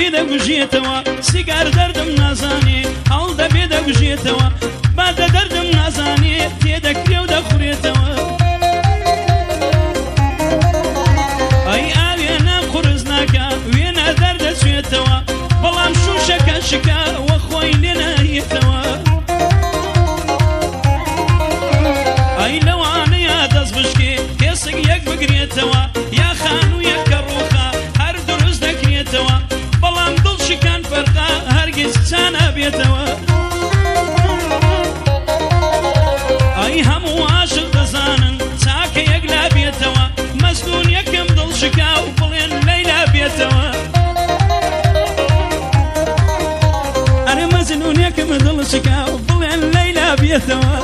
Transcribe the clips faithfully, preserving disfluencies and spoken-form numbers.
دەگوژێتەوە سیگار دەردم نازانێ هەڵ دەبێ دەگوژێتەوە بادە دەردم نازانێ تێدەکرێ و دەخورێتەوە ئەی ئاوێنە قورس ناکە وێنە دەردەچێتەوە بەڵام شوشەکە شکا وە خۆی لێ نایێتەوە ئەی لەوانەیە دەست بشکێ کێسک یەک بگرێتەوە یا خان و یەکە ڕووخە هەر دروست دەکرێتەوە بەڵام دڵ شکان فەرقا هەرگیز چا نابێتەوە ئەی هەموو عاشق دەزانن چاکە یەک لا بێتەوە مەزنون یەکەم دڵ شکا و بڵێن لەیلا بێتەوە ئەرە مەزنون یەکەم دڵ شکا و بڵێن لەیلا بێتەوە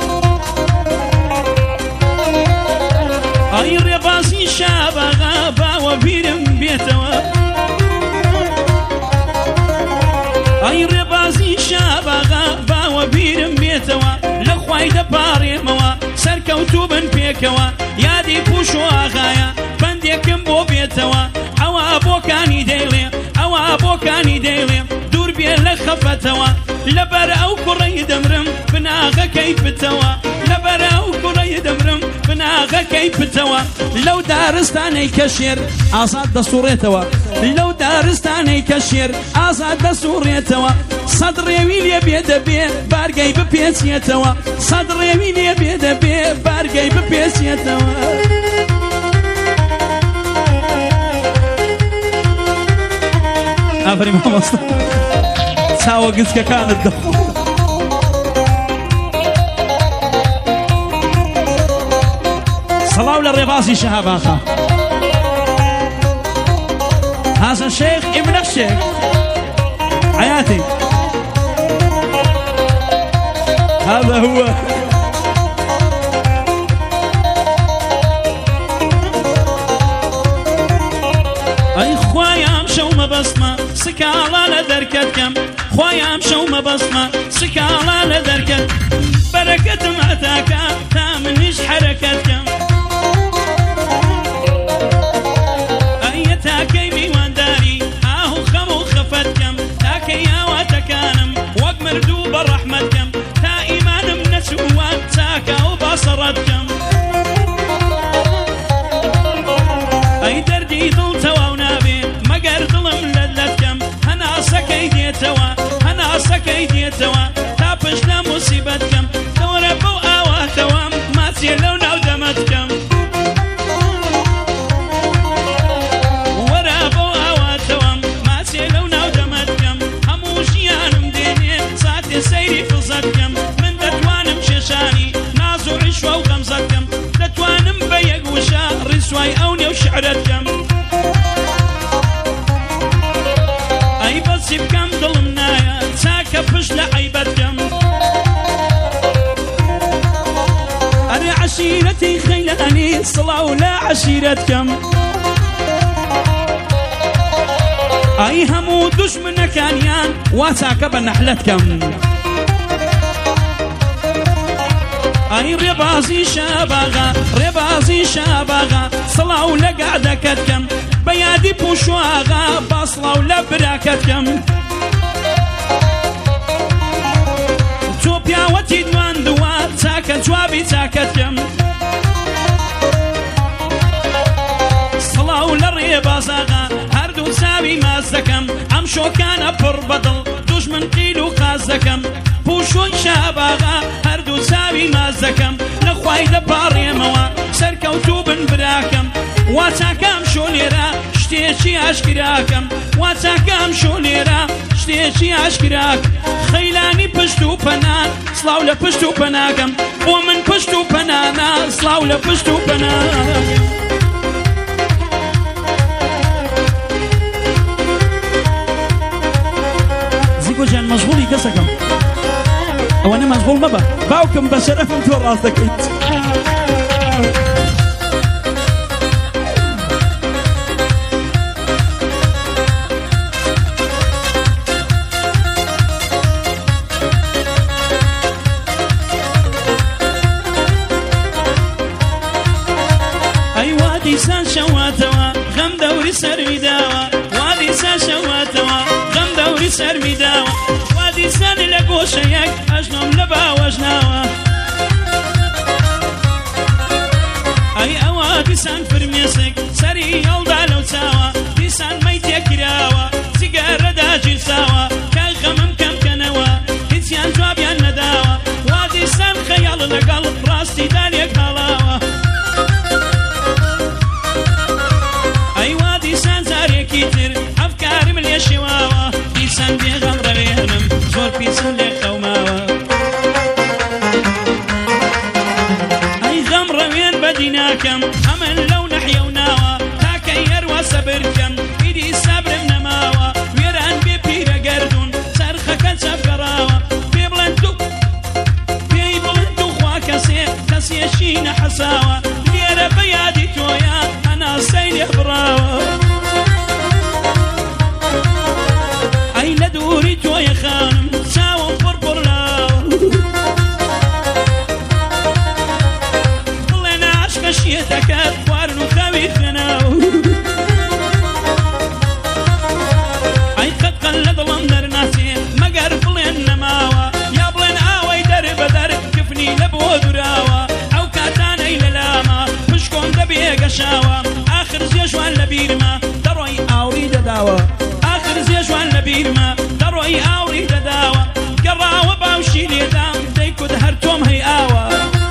ئەی ڕێبازی شاباغا باوە بیرم بێتەوە ئەی ڕێبازی شاباغا باوە بیرم بێتەوە لە خوای دەپاڕێمەوە سەرکەوتوو بن پێکەوە یادی پوش و ئاغایە بەندێکم بۆ بێتەوە ئەوە بۆکانی دەیڵێ ئەوە بۆکانی دەیڵێ دوور بێ لە خەفەتەوە لەبەر ئەو کوڕەی دەمرم بناغەکەی پتەوە لەبەر ئەو کوڕەی دەمرم بناغەکەی پتەوە لەو دارستانەی کە شێر ئازاد دەسوڕێتەوە لەو دارستانەی کە شێر ئازاد دەسوڕێتەوە سەد ڕێوی لێ بێ دەبێ بارگەی بپێچێتەوە سەد ڕێوی لێ بێ دەبێ بارگەی بپێچێتەوە ئافرین مامۆستا چاوە گچکەکانت دەخۆ سەڵاو لە ڕێبازی شەهاباغا هذا الشيخ ابن الشيخ حياتي هذا هو اي خوايا مشو مبسمة سكالا لدركت كم خوايا مشو مبسمة سكالا لدركت بركة معتاكا تامنش حركت كم اي تاكي ميوان داري اهو خمو خفت كم تاكي اواتكانم وقمردو بالرحمة كم تا ايمانم نسوان تاكا وبصرت كم اي دردي ضل توا ونابي مقر ظلم للت كم هنا سكي ديتوا هنا سكي ديتوا تابش لا مصيبة كم دورة بو اواتوا ما سيلونا ودمت كم سيري فزتكم من دتوانم ششاني نازو عشوة وغمزتكم دتوانم بيق وشا رسواي أوني وشعرتكم أي بس بكم ظلمنايا ساكا فش لعيبتكم أنا عشيرتي خيلاني صلاة لا عشيرتكم أي همو دشمن كانيان واساك بنحلتكم أي ربازي شاباغا ربازي شاباغا صلاو لقعدكتكم بيادي بوشواغا باصلاو لبراكتكم توبيا وتيدوان دوات ساكت جوابي ساكتكم صلاو للربازاغا هردو ساوي مازدكم عمشو كان بر بدل دوش من قيلو قازدكم بوشون شاباغا هردو ساوي مازدكم لخواي دباري موا سركوتو بن براكم واتاكم شو ليرا شتيشي اشكراكم واتاكم شو ليرا شتيشي اشكراك خيلاني پشتو پنان صلاو لپشتو پناكم ومن پشتو پنانا صلاو لپشتو پناكم جان مشغولي كسكم او انا مشغول مبا باوكم بشرفم تو راسك انت اي وادي سان شواتوا غم دوري سروي داوا وادي سان شواتوا سەرمی داوە وادی سەن لە گۆشەیەک ئەژنۆم لە باوەژناوە ئەی ئەوە دیسان فرمێسک سەری هەڵدا لەو چاوە دیسان مەی تێکراوە جگەرەدا گیرساوە کە غەمم کەمکەنەوە هیچیان جوابیان نەداوە وا دیسان خەیاڵ لەگەڵ ڕاستیدا لێک هەڵاوە ئەی وا دیسان جارێکی تر ئەفکارم لێ شێواوە دیسان بێغەم ڕەوێنم زۆر پیسم لێ خەوماوە ئەی غەم ڕەوێن بەدی ناکەم ئەمن لەو نەحیە و ناوە تاکە هەروە سەبر بکەم ئیدی سەبرم نەماوە وێران بێ پیرە گەردوون چەرخەکە چەپگەڕاوە پێ بڵێن و پێی بڵێن و خوا کەسێ کەسێشی نەحەساوە لێرە بە یادی تۆیە هەناسەی لێ بڕاوە ئەی لە دووری تۆیە خانم چاوم پڕ پڕ لاوە بڵێنە عاشقە شێتەکەت خوارن و خەوی خوێناوە ئەی قەتقەن لە دڵم دەرناچێ مەگەر بڵێن نەماوە یا بڵێن ئاوەی دەر بە دەر کفنی لە بۆ دوراوە ئەو کاتانەی لە لامە پشکۆم دەبێ گەشاوە ئاخر زێژوان لە بیرمە دەڕۆی ئاوری دەداوە ئاخر زێژوان لە بیرمە دەڕۆی ئاوری دەداوە گەڕاوە باوشی لێدام دەیکوت هەر تۆم هەی ئاوە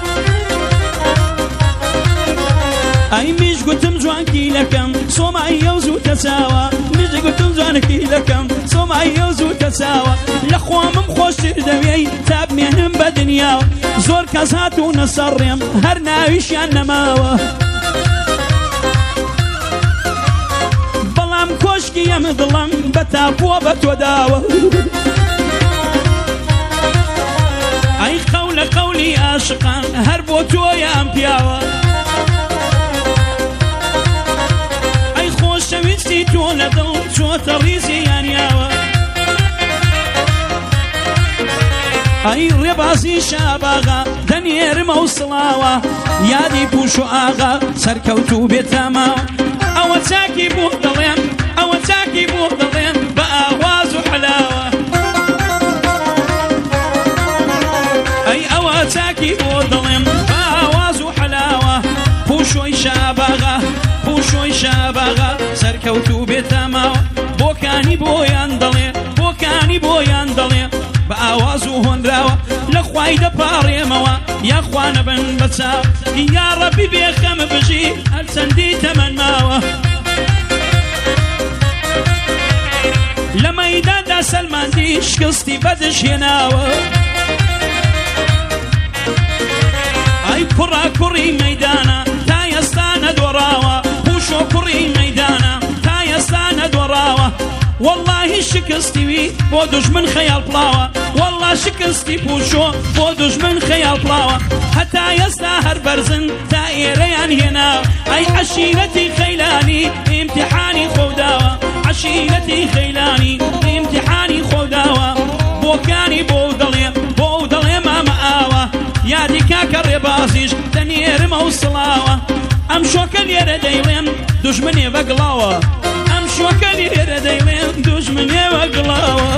ئەی میش گوتم جوانکی لەکەم سۆمای یەوز و کەساوە میش گوتم جوانکی لەکەم سۆمای یەوز و کەساوە لە خۆمم خۆشتر دەوێی تا بمێنم بە دنیاوە زۆر کەس هاتوونە سەڕێم هەر ناویشیان نەماوە بەڵام کۆشکی ئەم دڵم بە تاپۆ بە تۆ داوە ئەی قەولە قەولی عاشقان هەر بۆ تۆیە ئەم پیاوە ئەی خۆشەویستی تۆ لە دڵ چۆتە ڕیزی یانیاوە ئەی ڕێبازی شاباغا دەنێرمە و سڵاوە یادی پوش و ئاغا سەرکەوت و بێتاماوە ئەوە چاکی بۆ دەڵێم ئەوە چاکی بۆ دەڵێم بە ئاواز و حەلاوە ئەی ئەوە چاکی بۆ دەڵێم بە ئاواز و حەلاوە پوشۆی شاباغا پوشۆی شاباغا سەرکەوت و بێتاماوە بۆکانی بۆیان دەڵێ بۆکانی بۆیان دەڵێ بە ئاواز و هۆنراوە لە خوای دەپاڕێمەوە یاخوا نەبن بە چاو یا ڕەبی بێخەم بژی هەر چەندی تەمەن ماوە لە مەیداندا سەلماندی شکستی بەدژهێناوە ئەی کوڕا کوڕی مەیدانە تا ئێستا نەدۆڕاوە پوشۆ کوڕی مەیدانە تا ئێستا نەدۆڕاوە واللهی شکستیوی بۆ دوژمن خەیاڵ پڵاوە والله شکستی پوشۆ بۆ دوژمن خەیاڵ پڵاوە هەتا ئێستا هەر بەرزن تا ئێرەیان هێناوە ئەی عەشیرەتی خەیلانی ئیمتیحانی خۆداوە عەشیرەتی خەیلانی ئیمتیحانی خۆداوە بۆکانی بۆ دەڵێ بۆ دەڵێ مامە ئاوە یادی کاکە ڕێبازیش دەنێرمە و سڵاوە ئەم شۆکە لێرە دەیڵێم دوژمنێ بەگڵاوە ئەم شۆکە لێرە دەیڵێم دوژمنێ بەگڵاوە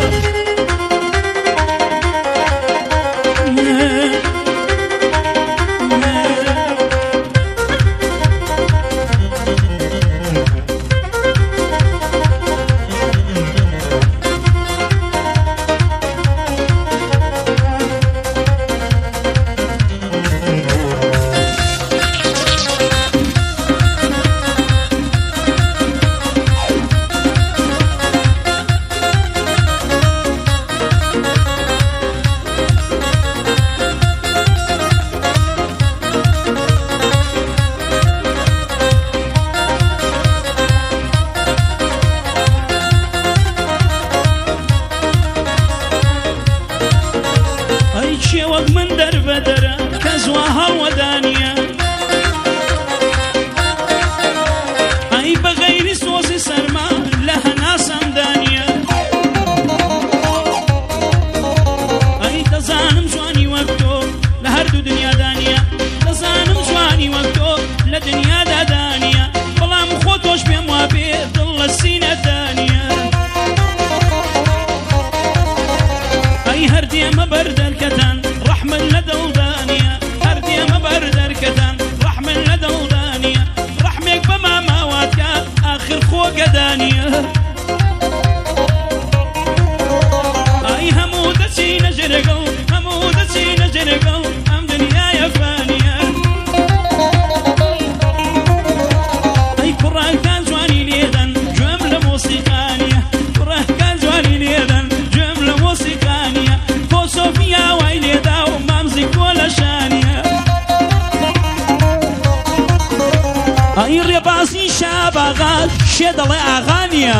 ئەی ڕێبازی شاباغا شێ دەڵێ ئاغانیە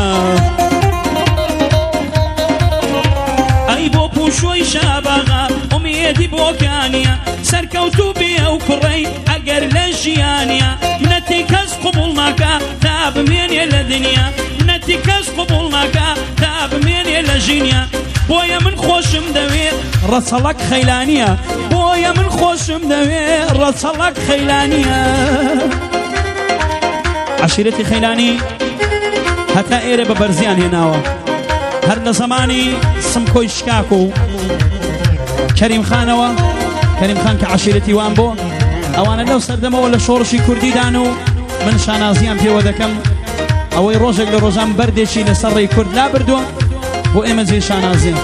ئەی بۆ پوشۆی شاباغا ئومێدی بۆکانیە سەرکەوتوو بێ ئەو کوڕەی ئەگەر لە ژیانیە منەتی کەس قبوڵ ناکا تا بمێنێ لە دنیا منەتی کەس قبوڵ ناکا تا بمێنێ لە ژینیا بۆیە من خۆشم دەوێ ڕەچەڵەک خەیلانیە بۆیە من خۆشم دەوێ ڕەچەڵەک خەیلانیە عشیرەتی خەیلانی هەتا ئێرە بە بەرزیان هێناوە هەر لە زەمانی سمکۆی شکاک و کەریم خانەوە کەریم خان کە عشیرەتی وان بۆ ئەوانە لەو سەردەمەوە لە شۆڕشی کوردیدان و من شانازیان پێوە دەکەم ئەوەی ڕۆژێک لە ڕۆژان بەردێکی لەسەر ڕێی کورد لا بردووە بۆ ئێمە جێ شانازی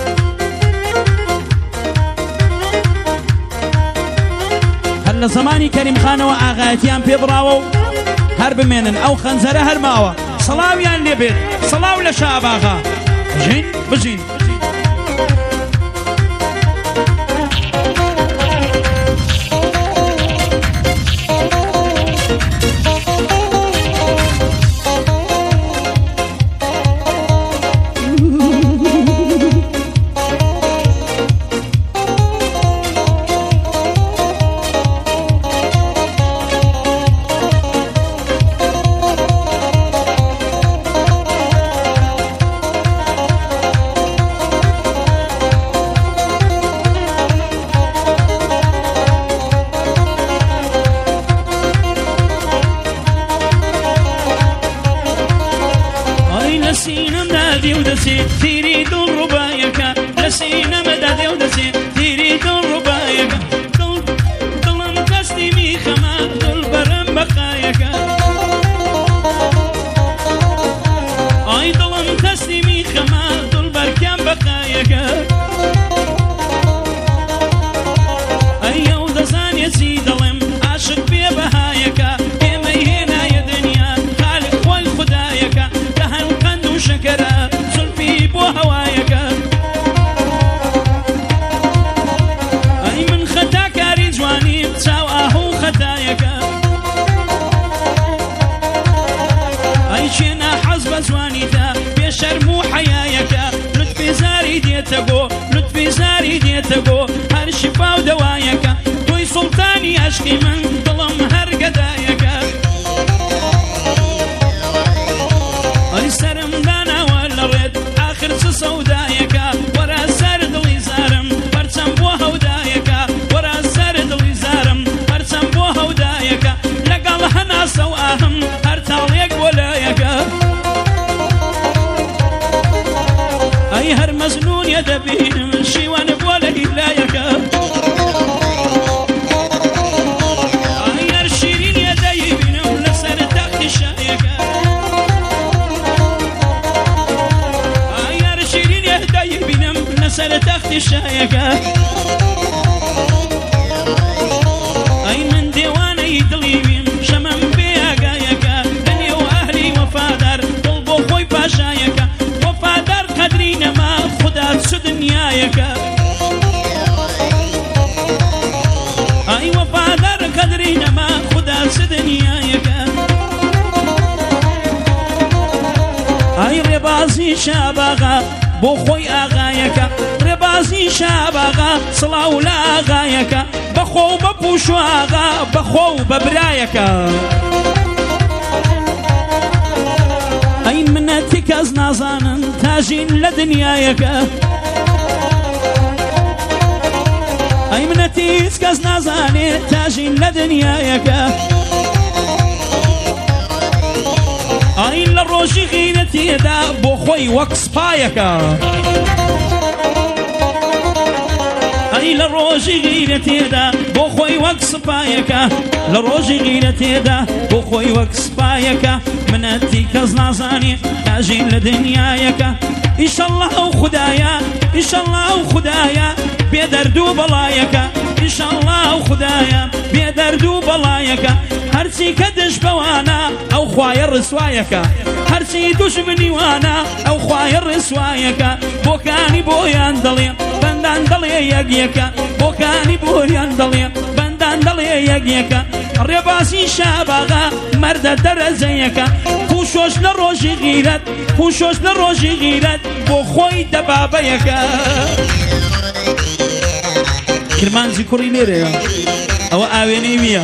هەر لە زەمانی کەریم خانەوە ئاغایەتیان پێ بڕاوە و هەر بمێنن ئەو خەنجەرە هەرماوە سەڵاویان لێبێت سەڵاو لە شاباغا بژین بژین تيري دون ربايك لسينا مدى ودسي تيري دون ربايك دل دلم قصدي ميخما دل برم بقايك اي دلم قصدي ميخما دل بركم بقايك اي يودا زاني سي دلم عاشق بي بهايك ايما هنا يا دنيا خالق خوي خدايك كهن قند وشكرا هوايك أي من خطا كاري جواني بتساواه خطايك أي شينا حزب زوانيتا بشرمو حيايك لطفي زاري ديتكو لطفي زاري ديتكو هر شفا ودوايك توي سلطاني أشكي من ظلم هر قدايك أي سرم دانا ولا رد آخر سودايك ورا سرد الإزارم برسم بوها ودايك ورا سرد الإزارم برسم بوها ودايك لقال هنا سواهم هرتاليك ولايك أي هر مزنون يدبين من شيوان بولا إلايك أي هر شيرين يديبين ولسر تحت شايك نسل تخت الشايك أي من ديواني دليبين شمم بيها قايك دنيا وأهلي وفادر طلبوا خوي باشايك وفادر قدرين ما خدات سدنيايك أي وفادر قدرين ما خدات سدنيايك أي ربازي شاباغا بۆ خۆی ئاغایەکە ڕێبازی شاباغا سڵاو لە ئاغایەکە بەخۆ و بەپوش و ئاغا بەخۆ و بەبرایەکە ئەی منەتی کەس نازانن تاژین لە دنیایەکە ئەی منەتی هیچ کەس نازانێت تاژین لە دنیایەکە ئەی لە ڕۆژی غیرەتێدا بۆ خۆی وەک سپایەکە ئەی لە ڕۆژی غیرەتێدا بۆ خۆی وەک سپایەکە لە ڕۆژی غیرەتێدا بۆ خۆی وەک سپایەکە منەتی کەس نازانێ تاژین لە دنیایەکە ئیشەڵڵا ئەو خودایە ئیشەڵڵا ئەو خودایە بێ دەرد و بەڵایەکە ئیشەڵڵا ئەو خودایە بێ دەرد و بەڵایەکە هەرچی کە دژ بەوانە ئەو خوایە ڕسوایەکە هەرچی دوژمنی وانە ئەو خوایە ڕسوایەکە بۆکانی بۆیان دەڵێ بەندان دەڵێ یەک یەکە بۆکانی بۆیان دەڵێ بەندان دەڵێ یەک یەکە ڕێبازی شاباغا مەردە دەرەزەیەکە پوشۆش لە ڕۆژی غیرەت پوشۆش لە ڕۆژی غیرەت بۆ خۆی دەبابەیەکە کرمانجی کوڕی لێرەیە ئەوە ئاوێنەی ویە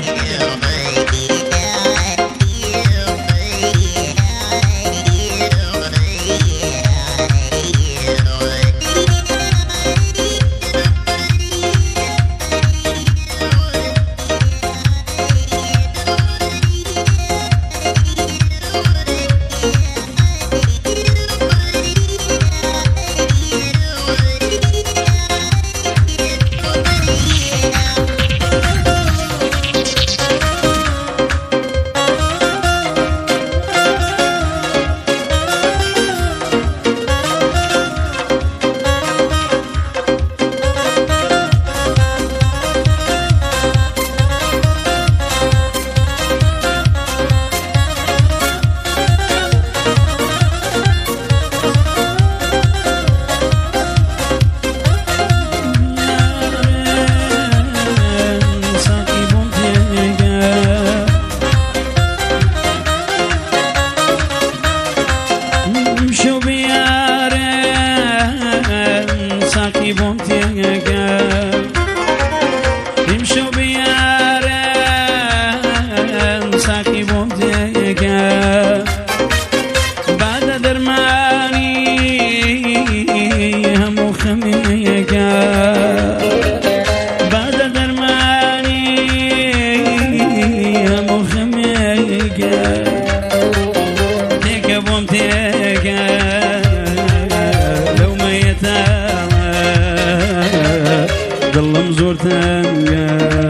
دڵم زۆر تەنگە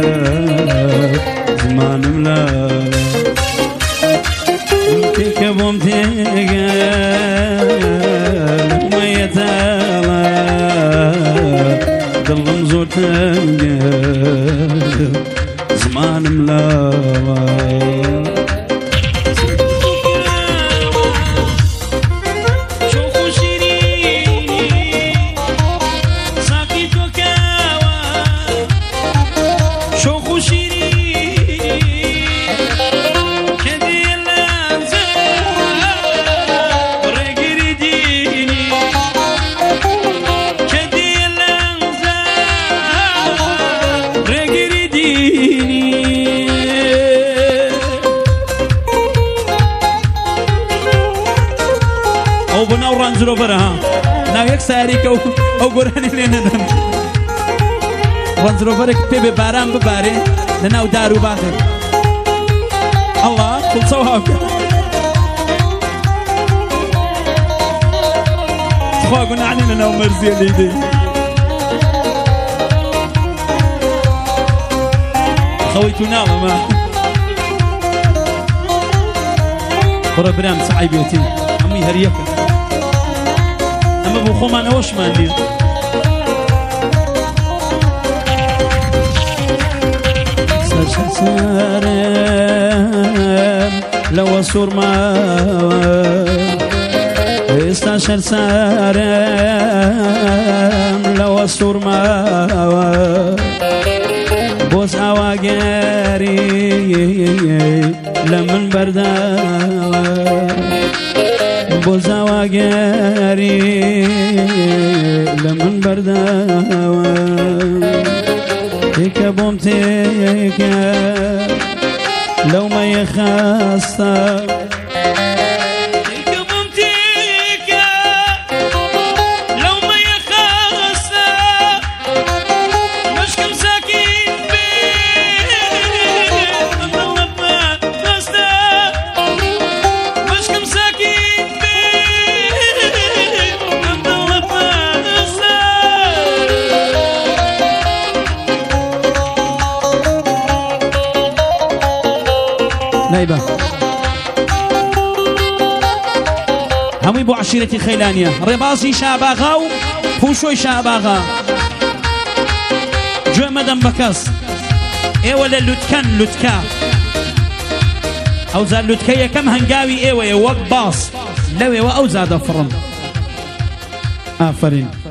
زمانم لە تێکە بۆم تێگە لەمەیەتەڵە دڵم زۆر تەنگە زمانم لەوە بناو رانج روفر ها ناو یک ساریکە ئەو گۆرانی لێ نەدەن رانج روفرێک پێ بێ باران ببارێ لە ناو دار و باخێ ئەڵڵا خوڵچە و هاوکە خوا گوناحی لە ناو مەرزیە لێی دێ خەوەی تو ناوەمە بڕە برام سعی بێتی هەمووی هەریەکە ئەمە بۆ خۆمان ئەوەشمان لێ سەرسەرم لەوە سوورماوە ئێستا سەرسەرم لەوە سوورماوە بۆس ئاواگەری لە من بەرداوە بۆ زاواگەری لە من بەرداوە تێکە بۆم تێکە لەومەیە خاستە نايبة همي بو عشيرتي خيلانية رباصي شاباغا وفوشوي شاباغا جو مدن بكاس ايوه للوتكن لوتكا او زال لوتكية كم هنقاوي ايوه وق باص لوي او زاد فرن آفرين